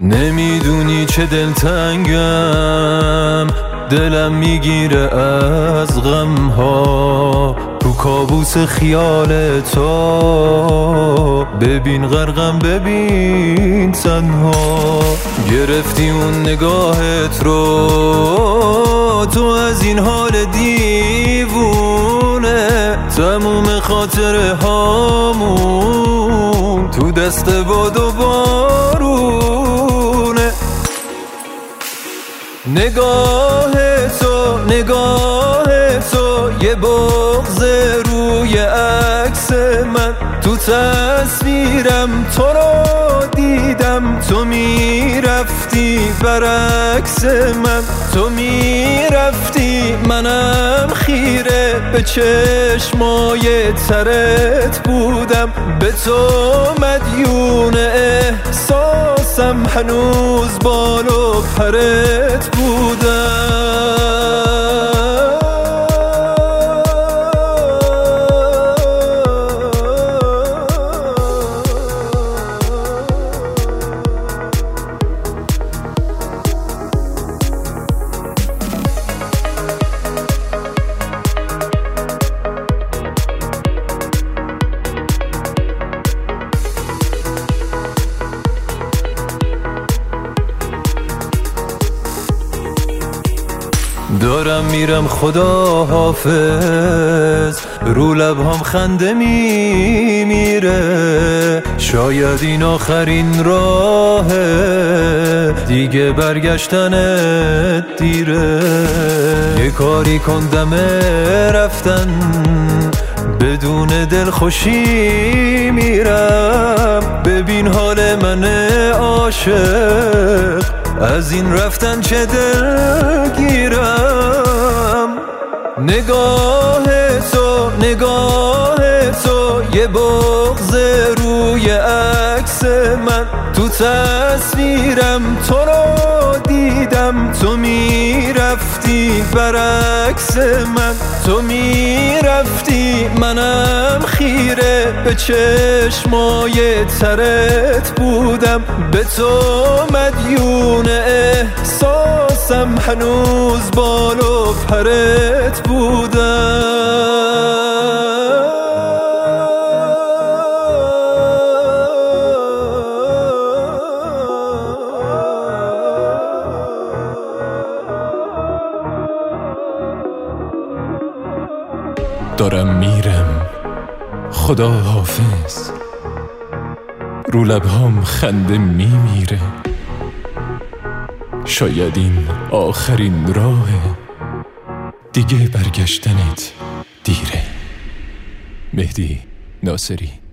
نمیدونی چه دلتنگم، دلم میگیره از غم ها، تو کابوس خیال تو. ببین غرقم، ببین تنها. گرفتی اون نگاهت رو، تو از این حال دیوونه. تموم خاطره هامون تو دست باد و بارونه. نگاه تو یه بغض روی عکس من، تو تصویرم تو رو دیدم. تو میرفتی برعکس من، تو میرفتی منم خیره به چشمای ترت بودم. به تو مدیون احساسم، هنوز بال و پرت بودم. دارم میرم خدا حافظ، رو لبهام خنده میمیره. شاید این آخرین راهه، دیگه برگشتنت دیره. یه کاری کن دم رفتن، بدون دلخوشی میرم. ببین حال من عاشق، از این رفتن چه دلگیرم. نگاه تو یه بغض روی عکس من، تو تصویرم تو رو دیدم. تو میرفتی برعکس من، تو میرفتی منم خیره به چشمای ترت بودم. به تو مدیون احساسم، هنوز بال و پرت بودم. دارم میرم خدا حافظ، رو لبهام خنده میمیره. شاید این آخرین راهه، دیگه برگشتنت دیره. مهدی ناصری.